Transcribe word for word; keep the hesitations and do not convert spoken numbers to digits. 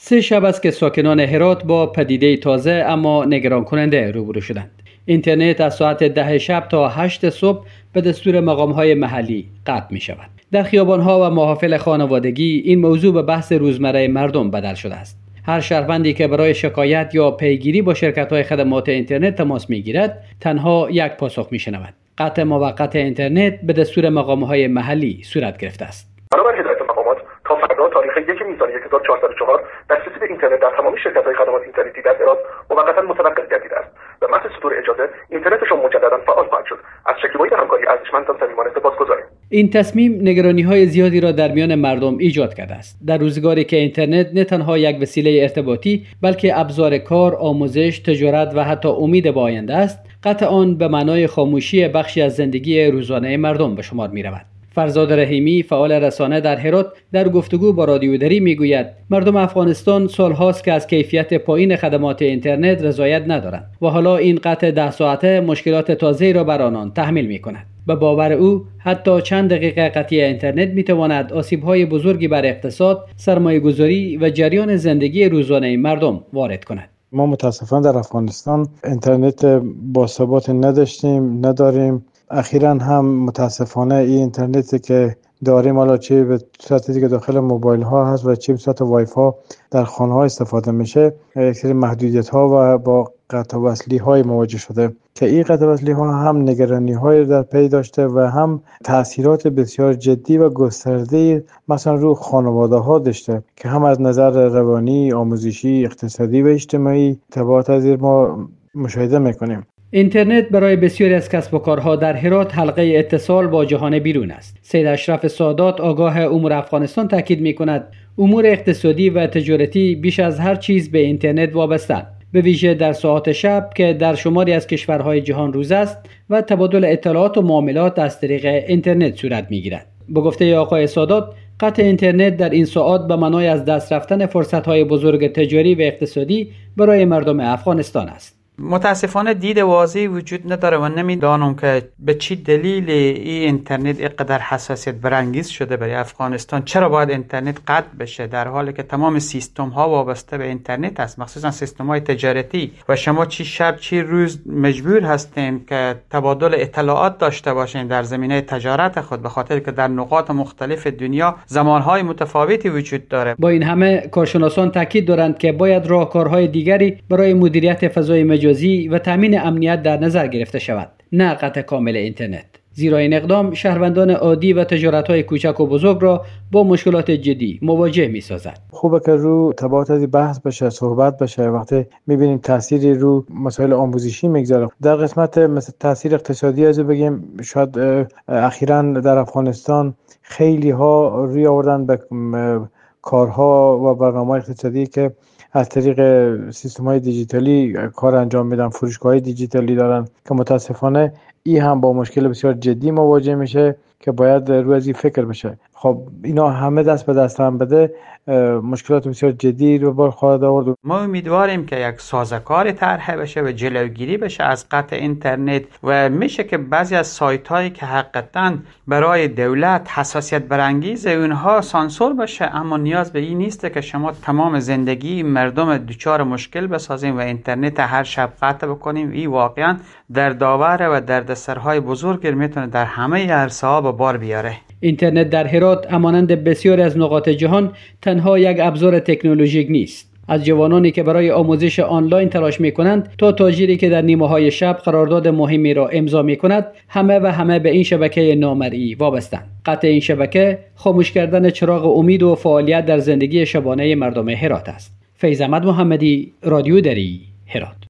سه شب است که ساکنان هرات با پدیده تازه اما نگران کننده روبرو شدند. اینترنت از ساعت ده شب تا هشت صبح به دستور مقام‌های محلی قطع می شود. در خیابان‌ها و محافل خانوادگی این موضوع به بحث روزمره مردم بدل شده است. هر شهروندی که برای شکایت یا پیگیری با شرکت‌های خدمات اینترنت تماس می‌گیرد، تنها یک پاسخ می‌شنود: قطع موقت اینترنت به دستور مقام‌های محلی صورت گرفته است. بنابر هدایت مقامات تا فردا تاریخ یک نیسان هزار و چهارصد و چهار دسترسی به اینترنت در تمام شرکت‌های خدمات اینترنتی در هرات موقتا متوقف گردیده است و محض صدور اجازه اینترنتشان مجددا فعال خواهد شد. از شکیبایی و همکاری ارزشمند و صمیمانه سپاسگزاریم. این تصمیم نگرانی‌های زیادی را در میان مردم ایجاد کرده است. در روزگاری که اینترنت نه تنها یک وسیله ارتباطی بلکه ابزار کار، آموزش، تجارت و حتی امید به آینده است، قطع آن به معنای خاموشی بخشی از زندگی روزانه مردم به شمار می‌رود. فرزاد رحیمی، فعال رسانه در هرات، در گفتگو با رادیو دری میگوید مردم افغانستان سالهاست که از کیفیت پایین خدمات اینترنت رضایت ندارند و حالا این قطع ده ساعته مشکلات تازه‌ای را بر آنان تحمیل می‌کند. به باور او حتی چند دقیقه قطعی اینترنت می‌تواند آسیب‌های بزرگی بر اقتصاد، سرمایه‌گذاری و جریان زندگی روزانه مردم وارد کند. ما متاسفانه در افغانستان اینترنت باثبات نداشتیم، نداریم. اخیراً هم متاسفانه این اینترنتی که داریم، حالا چه به صورتی که داخل موبایل ها هست و چه به صورت وای فای در خانه ها استفاده میشه، یک سری محدودیت ها و با قطع وصلی های مواجه شده که این قطع وصلی ها هم نگرانی های در پی داشته و هم تاثیرات بسیار جدی و گسترده مثلا رو خانواده ها داشته که هم از نظر روانی، آموزشی، اقتصادی و اجتماعی تبعات از ما مشاهده میکنیم. اینترنت برای بسیاری از کسب و کارها در هرات حلقه اتصال با جهان بیرون است. سید اشرف سادات، آگاه امور افغانستان، تاکید می‌کند امور اقتصادی و تجارتی بیش از هر چیز به اینترنت وابسته‌اند، به ویژه در ساعات شب که در شماری از کشورهای جهان روز است و تبادل اطلاعات و معاملات از طریق اینترنت صورت می‌گیرد. به گفته آقای سادات، قطع اینترنت در این ساعات به معنای از دست رفتن فرصت‌های بزرگ تجاری و اقتصادی برای مردم افغانستان است. متاسفانه دید واضحی وجود نداره و نمیدانم که به چی دلیل این اینترنت اینقدر حساسیت برانگیز شده برای افغانستان. چرا باید اینترنت قطع بشه در حالی که تمام سیستم ها وابسته به اینترنت است، مخصوصا سیستم های تجارتی، و شما چی شب چی روز مجبور هستین که تبادل اطلاعات داشته باشین در زمینه تجارت خود، به خاطر که در نقاط مختلف دنیا زمان های متفاوتی وجود داره. با این همه کارشناسان تاکید دارند که باید راهکارهای دیگری برای مدیریت فضای مجازی و تامین امنیت در نظر گرفته شود، نه قطع کامل اینترنت، زیرا این اقدام شهروندان عادی و تجارت‌های کوچک و بزرگ را با مشکلات جدی مواجه می‌سازد. خوبه که رو تبعات از بحث بشه، صحبت بشه. وقتی می‌بینیم تأثیری رو مسائل آموزشی می‌گذاره، در قسمت مثلا تأثیر اقتصادی از بگیم، شاید اخیراً در افغانستان خیلی ها روی آوردن به کارها و برنامه‌های اقتصادی که از طریق سیستم‌های دیجیتالی کار انجام میدن، فروشگاه‌های دیجیتالی دارن که متاسفانه این هم با مشکل بسیار جدی مواجه میشه که باید روی از این فکر بشه. خب اینا همه دست به دست هم بده، مشکلات بسیار جدی رو بار خواهد آورد. ما امیدواریم که یک سازوکار طرح بشه و جلوگیری بشه از قطع اینترنت و میشه که بعضی از سایت هایی که حقیقتاً برای دولت حساسیت برانگیز اونها سانسور بشه، اما نیاز به این نیست که شما تمام زندگی مردم دچار مشکل بسازیم و اینترنت هر شب قطع بکنیم. این واقعاً در داوره و دردسرهای بزرگی میتونه در همه عرصه‌ها به بار بیاره. اینترنت در هرات همانند بسیاری از نقاط جهان تنها یک ابزار تکنولوژیک نیست. از جوانانی که برای آموزش آنلاین تلاش می‌کنند تا تاجری که در نیمه‌های شب قرارداد مهمی را امضا می‌کند، همه و همه به این شبکه نامرئی وابسته‌اند. قطع این شبکه خاموش کردن چراغ امید و فعالیت در زندگی شبانه مردم هرات است. فیض احمد محمدی، رادیو دری، هرات.